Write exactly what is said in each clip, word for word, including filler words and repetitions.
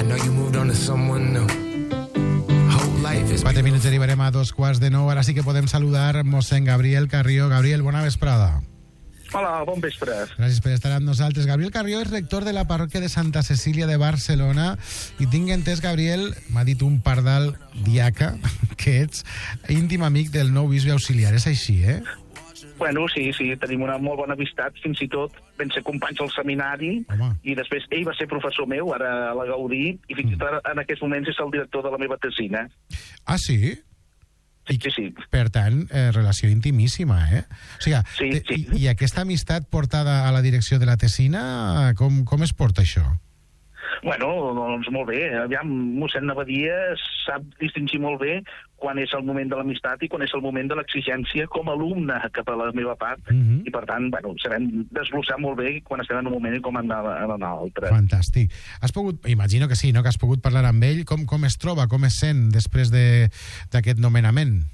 I know you moved on to someone new. Quatre minuts arribarem a dos quarts de nou. Ara sí que podem saludar mossèn Gabriel Carrió. Gabriel, bona vesprada. Hola, bon vespre. Gràcies per estar amb nosaltres. Gabriel Carrió és rector de la parròquia de Santa Cecília de Barcelona i tinc entès, Gabriel, m'ha dit un pardal diaca, que ets íntim amic del nou bisbe auxiliar. És així, eh? Bueno, sí, sí, tenim una molt bona amistat, fins i tot vam ser companys al seminari. Home. I després ell va ser professor meu, ara a la Gaudí, i fins i tot en aquests moments és el director de la meva tesina. Ah, sí? Sí, sí, sí. Per tant, eh, relació intimíssima, eh? O sigui, sí, sí. I, I aquesta amistat portada a la direcció de la tesina, com, com es porta això? Bueno, doncs molt bé. Aviam, mossèn Abadia sap distingir molt bé quan és el moment de l'amistat i quan és el moment de l'exigència com a alumne cap a la meva part. Uh-huh. I, per tant, bueno, sabem desglossar molt bé quan estem en un moment i com en l'altre. Fantàstic. Has pogut, imagino que sí, no?, que has pogut parlar amb ell. Com, com es troba, com es sent després d'aquest nomenament?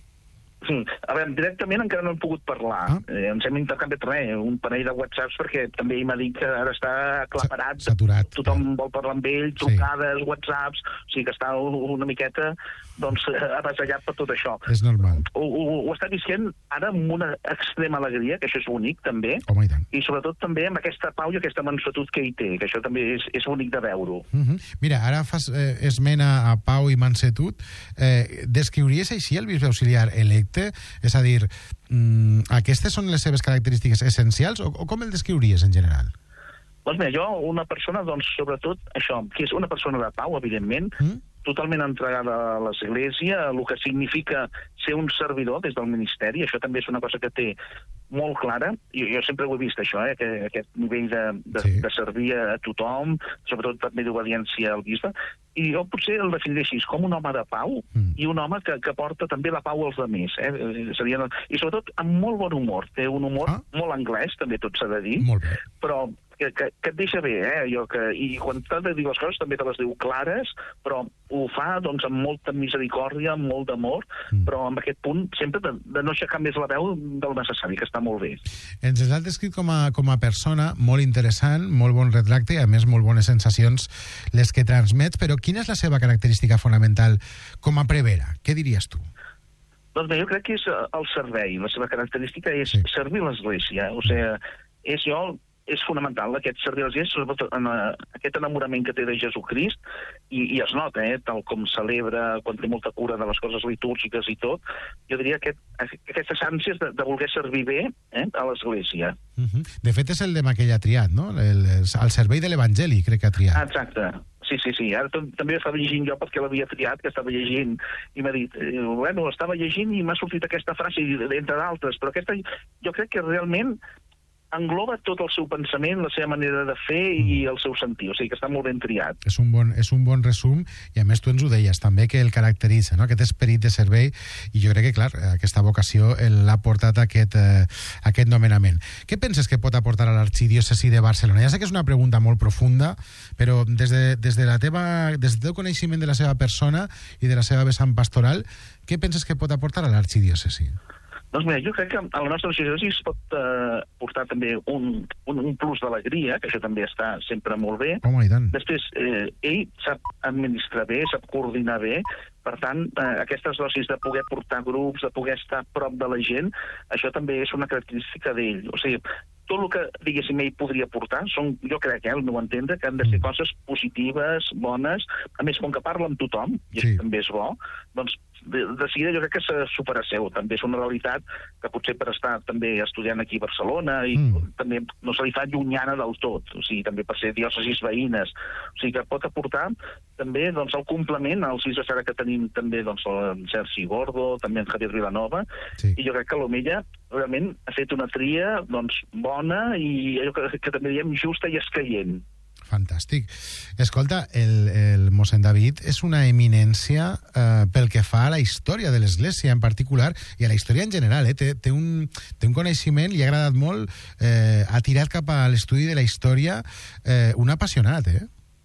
A veure, directament encara no hem pogut parlar. Ah? Eh, ens hem intercanviat res, un parell de whatsapps, perquè també ell m'ha dit que ara està aclaparat. Saturat. Tothom ja. vol parlar amb ell, trucades, sí. whatsapps, o sigui que està una miqueta doncs, avasallat per tot això. És normal. Ho, ho, ho està visquent ara amb una extrema alegria, que això és únic, també. Home, i tant. I sobretot també amb aquesta pau i aquesta mansuetud que ell té, que això també és, és únic de veure-ho. Uh-huh. Mira, ara fas eh, esmena a pau i mansutud. Eh, descriuries així el bisbe auxiliar electe? És a dir, mm, aquestes són les seves característiques essencials o, o com el descriuries en general? Doncs mira, jo, una persona, doncs, sobretot, això, que és una persona de pau, evidentment, mm? totalment entregada a l'Església, el que significa ser un servidor des del ministeri, això també és una cosa que té molt clara, i jo sempre ho he vist això, eh, que, aquest nivell de, de, sí. de servir a tothom, sobretot també d'obediència al bisbe, i jo potser el definiré així, com un home de pau mm. i un home que, que porta també la pau als altres, eh? Seria, i sobretot amb molt bon humor, té un humor ah. molt anglès, també tot s'ha de dir, molt bé. Però que, que, que et deixa bé, eh? Allò que, i quan t'ha de dir les coses també te les diu clares, però ho fa doncs, amb molta misericòrdia, amb molt d'amor, mm. però amb aquest punt sempre de, de no aixecar més la veu del necessari, que està molt bé. Ens has descrit com a, com a persona molt interessant, molt bon retracte i a més molt bones sensacions les que transmets, però quina és la seva característica fonamental com a prevera? Què diries tu? Doncs bé, jo crec que és el servei. La seva característica és sí. servir l'Església. O sigui, és jo... és fonamental aquest servir als gens, sobretot en uh, aquest enamorament que té de Jesucrist, i, i es nota, eh, tal com celebra, quan té molta cura de les coses litúrgiques i tot, jo diria que aquest, aquestes ànsies de, de voler servir bé eh, a l'Església. Uh-huh. De fet, és el lema que ell ha triat, no? El, el, el servei de l'Evangeli, crec que ha triat. Exacte. Sí, sí, sí. Ara també estava llegint jo perquè l'havia triat, que estava llegint, i m'ha dit, eh, bueno, estava llegint i m'ha sortit aquesta frase, entre d'altres, però aquesta jo crec que realment engloba tot el seu pensament, la seva manera de fer i el seu sentir, o sigui que està molt ben triat. És un bon, és un bon resum, i a més tu ens ho deies també, que el caracteritza, no? Aquest esperit de servei, i jo crec que, clar, aquesta vocació l'ha portat a aquest, eh, aquest nomenament. Què penses que pot aportar a l'arxidiòcesi de Barcelona? Ja sé que és una pregunta molt profunda, però des de, des de la teva, des del teu coneixement de la seva persona i de la seva vessant pastoral, què penses que pot aportar a l'arxidiòcesi? Doncs mira, jo crec que a la nostra arxidiòcesi es pot eh, portar també un, un, un plus d'alegria, que això també està sempre molt bé. Home, i tant. Després, eh, ell sap administrar bé, sap coordinar bé, per tant, eh, aquestes dosis de poder portar grups, de poder estar a prop de la gent, això també és una característica d'ell. O sigui, tot el que, diguéssim, ell podria portar, són, jo crec, eh, al meu entendre, que han de ser coses positives, bones, a més, com que parla amb tothom, i sí. també és bo, doncs, de, de seguida jo crec que se supera seu. També és una realitat que potser per estar també estudiant aquí a Barcelona i mm. també no se li fa llunyana del tot, o sigui, també per ser diòcesis veïnes, o sigui que pot aportar també doncs, el complement als fills de Sara que tenim també doncs, en Sergi Gordo, també en Javier Vilanova, sí. i jo crec que l'Omella realment ha fet una tria doncs, bona i allò que, que també diem justa i escaient. Fantàstic. Escolta, el, el mossèn David és una eminència eh, pel que fa a la història de l'Església en particular i a la història en general. Eh? Té, té, un, té un coneixement, li ha agradat molt, eh, ha tirat cap a l'estudi de la història, eh, un apassionat, eh?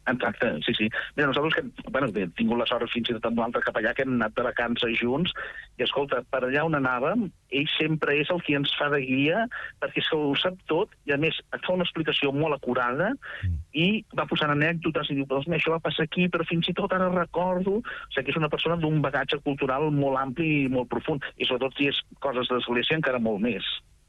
Exacte, sí, sí. Mira, nosaltres que, bueno, he tingut la sort fins i tot amb l'altre capellà que hem anat de vacances junts, i escolta, per allà on anàvem, ell sempre és el que ens fa de guia, perquè és que ho sap tot, i a més et fa una explicació molt acurada, mm. i va posant anècdotes i diu, doncs això va passar aquí, però fins i tot ara recordo. O sigui que és una persona d'un bagatge cultural molt ampli i molt profund, i sobretot si és coses d'església encara molt més.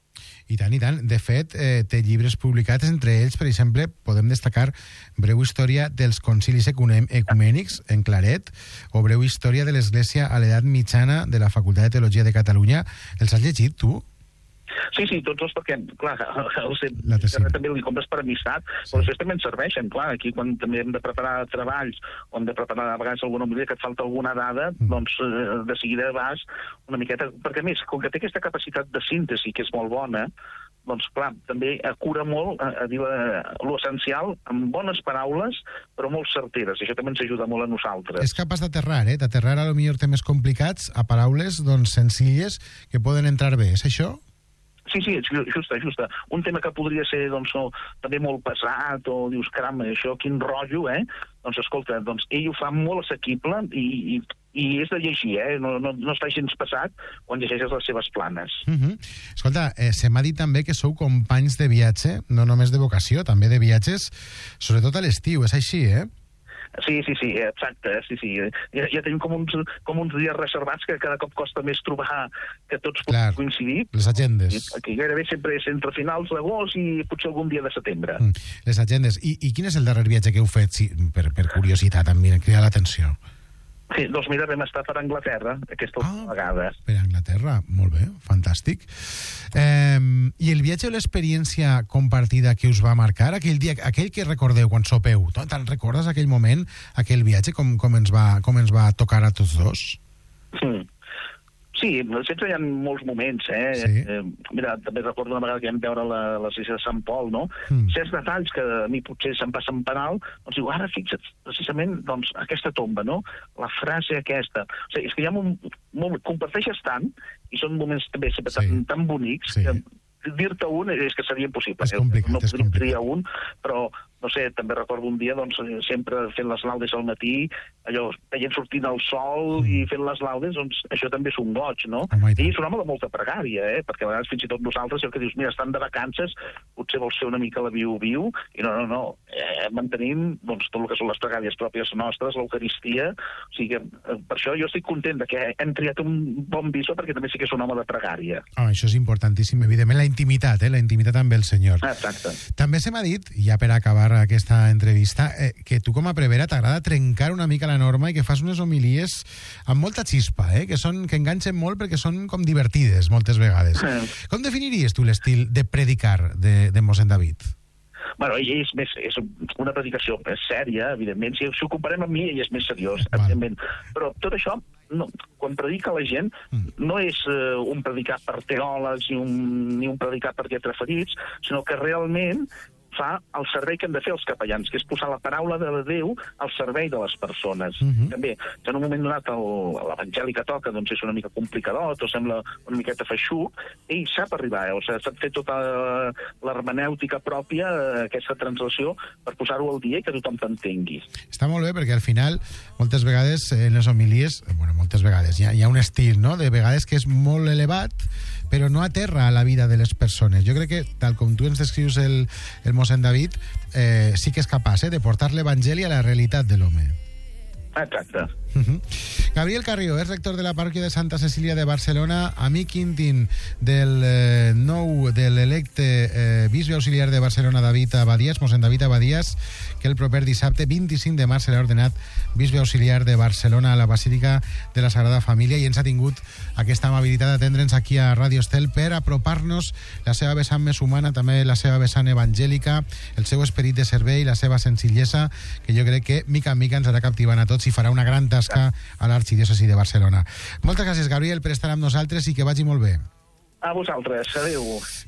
I tant, i tant. De fet, eh, té llibres publicats, entre ells, per exemple, podem destacar Breu història dels concilis ecumènics, en claret, o Breu història de l'Església a l'edat mitjana de la Facultat de Teologia de Catalunya. Els has llegit, tu? Sí, sí, tots els, perquè, clar, el La tesina. també li compres per amistat, sí. Però després també ens serveixen, clar, aquí quan també hem de preparar treballs, o hem de preparar a vegades alguna homilia que et falta alguna dada, mm. doncs eh, de seguida vas una miqueta, perquè a més, com que té aquesta capacitat de síntesi, que és molt bona, doncs clar, també acura molt a, a dir l'essencial amb bones paraules, però molt certeres, i això també ens ajuda molt a nosaltres. És capaç d'aterrar, eh? D'aterrar a lo millor temes complicats a paraules, doncs, senzilles que poden entrar bé, és això? Sí, sí, justa, justa. Un tema que podria ser, doncs, no, també molt pesat, o dius, caram, això, quin rotllo, eh? Doncs, escolta, doncs, ell ho fa molt assequible i, i, i és de llegir, eh? No, no, no es fa gens pesat quan llegeixes les seves planes. Uh -huh. Escolta, eh, se m'ha dit també que sou companys de viatge, no només de vocació, també de viatges, sobretot a l'estiu, és així, eh? Sí, sí, sí, exacte, sí, sí. Ja, ja tenim com uns, com uns dies reservats que cada cop costa més trobar que tots puguin coincidir. Les agendes. Aquí gairebé sempre és entre finals d'agost i potser algun dia de setembre. Mm, les agendes. I, I quin és el darrer viatge que heu fet, sí, per, per curiositat, em crida l'atenció? Sí, doncs mira, vam estar per Anglaterra aquesta ah, vegada. Per Anglaterra, molt bé, fantàstic. Eh, I el viatge o l'experiència compartida que us va marcar, aquell dia, aquell que recordeu quan sopeu, te'n recordes aquell moment, aquell viatge, com, com, ens va, com ens va tocar a tots dos? Sí. Sí, sempre hi ha molts moments, eh? Sí. eh mira, també recordo una vegada que vam veure la, l'església de Sant Pol, no? Mm. Certs detalls que a mi potser se'm passen per alt, doncs diu, ara fixa't, precisament, doncs, aquesta tomba, no? La frase aquesta. O sigui, és que hi ha un moment, comparteixes tant, i són moments també sempre sí. tan, tan bonics, sí. que dir-te un és que seria impossible. És complicat, no és complicat. triar un, però no sé, també recordo un dia, doncs, sempre fent les laudes al matí, allò, veient sortint el sol mm. i fent les laudes, doncs, això també és un goig, no? Oh, I és un home de molta pregària, eh? Perquè a vegades fins i tot nosaltres, el que dius, mira, estan de vacances, potser vols fer una mica la viu-viu, i no, no, no, eh, mantenim, doncs, tot el que són les pregàries pròpies nostres, l'Eucaristia, o sigui que, eh, per això jo estic content de que hem triat un bon bisbe, perquè també sí que és un home de pregària. Oh, això és importantíssim, evidentment, la intimitat, eh? La intimitat amb el Senyor. Exacte. També se m'ha dit, ja per acabar aquesta entrevista, eh, que tu com a prevera t'agrada trencar una mica la norma i que fas unes homilies amb molta xispa, eh? que, són, que enganxen molt perquè són com divertides moltes vegades. Sí. Com definiries tu l'estil de predicar de, de mossèn David? Bueno, ell és, més, és una predicació més sèria, evidentment. Si, si ho comparem amb mi, ell és més seriós, evidentment. Però tot això, no, quan predica la gent, mm. no és uh, un predicar per teòlegs ni un, ni un predicar per lletraferits, sinó que realment fa el servei que hem de fer els capellans, que és posar la paraula de Déu al servei de les persones. Uh-huh. També, si en un moment donat l'evangeli que toca doncs és una mica complicadot o sembla una miqueta feixuc, ell sap arribar, o sigui, sap fer tota l'hermenèutica pròpia, aquesta translació, per posar-ho al dia i que tothom t'entengui. Està molt bé, perquè al final, moltes vegades, en les homilies, bueno, moltes vegades, hi ha, hi ha un estil, no?, de vegades que és molt elevat, però no aterra a la vida de les persones. Jo crec que, tal com tu ens descrius el, el mossèn David, eh, sí que és capaç eh, de portar l'evangeli a la realitat de l'home. Exacte. Uh-huh. Gabriel Carrió és rector de la parròquia de Santa Cecília de Barcelona, amic íntim del eh, nou, de l'electe eh, bisbe auxiliar de Barcelona, David Abadías, mossèn David Abadías, que el proper dissabte vint-i-cinc de març serà ordenat bisbe auxiliar de Barcelona a la Basílica de la Sagrada Família, i ens ha tingut aquesta amabilitat d'atendre'ns aquí a Ràdio Estel per apropar-nos la seva vessant més humana, també la seva vessant evangèlica, el seu esperit de servei, la seva senzillesa, que jo crec que mica en mica ens harà captivant a tots i farà una gran tasca a l'Arxidiòcesi de Barcelona. Moltes gràcies, Gabriel, per estar amb nosaltres i que vagi molt bé. A vosaltres. Adéu.